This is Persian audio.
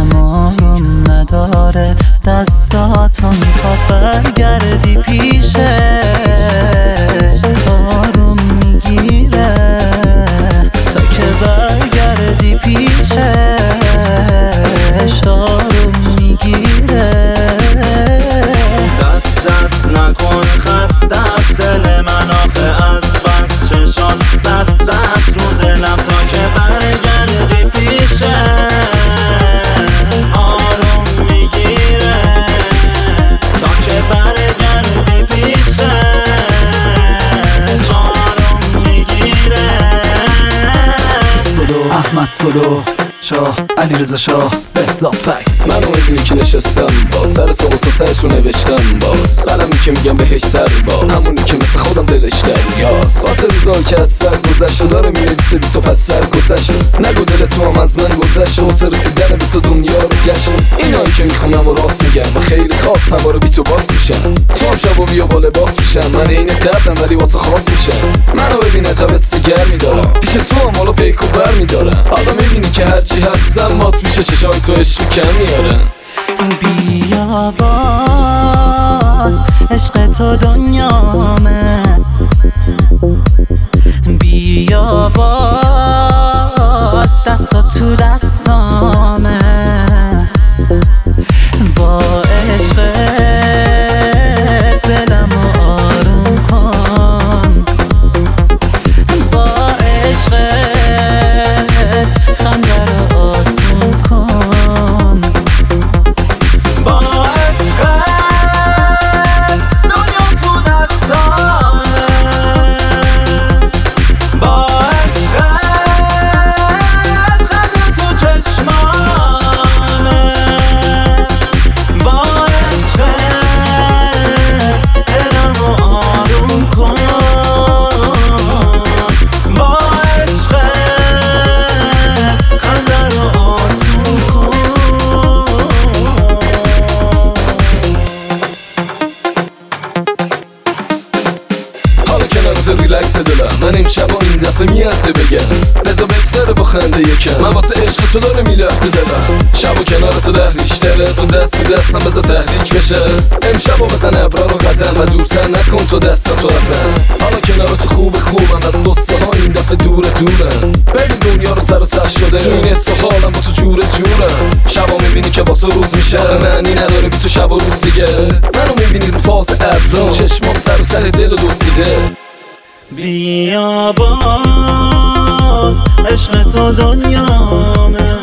دلم آروم نداره، دستاتو میخواد برگردی پیشه، آروم میگیره تا که برگردی پیشه، آروم میگیره. دست نکن خسته از دل من آخه از بس چشان دست رو دلم تا که برگردی پیشه، آروم میگیره تا که برگردی پیشه، آروم میگیره. احمد سلو شاه، علیرضا شاه، بهزاد فکس. منو میبینی که نشستم باز سر ساقط و سرش رو نوشتم باز قلمی که میگم بهش سر باز همونی که مثل خودم دلش دریاست واسه روزایی که از سر گذشت و داره می‌نویسه بیس و پس سر گذشت. نگو دلت مام از من گذشت و واسه رسیدن بیس و دنیا رو گشت. اینایی که میخونم و راست میگم و خیلی خواست هوا رو بیت و باکس میشن. تو هم شب و بیا با لباس میشن، من این دردم ولی واسه خاص میشن. منو ببین عجب سیگر میدارم پیش تو هم حالا پیک و بر میدارم. حالا میبینی که هرچی هستم ماس میشه چشای تو عشق کم میارن. بیا باز عشق تو دنیامه، بیا باز دستا تو دستامه، با عشق دلمو آروم کن، با عشقت خنده رو آسون کن، با عشقت دنیا تو دستامه، با عشقت خنده تو چشمامه، با عشقت دلمو آروم کن، با عشقت خنده رو آسون کن. حالا کنارت ریلکس دلم من امشب و این دفعه میارزه بگم بذار بگذره با خنده یکم. من واسه عشق تو داره میلرزه دلم شب و کنارت دهریشتره تو دست تو دستم بذار تحریک بشه. امشب و بزن ابرار و قدم و دورتر نکن تو دستاتو ازم. حالا کنارت خوبم از قصه ها این دفعه دورن. ببین دنیا رو سر و سر شده تو این حس و حالم با تو جورم. شبا میبینی که با تو روز میشه معنی نداره بی تو شب و روز دیگه. منو میبینی رو فاز ابرا چشمات سر و ته دل و دزدیده. بیا باز عشق تو دنیامه،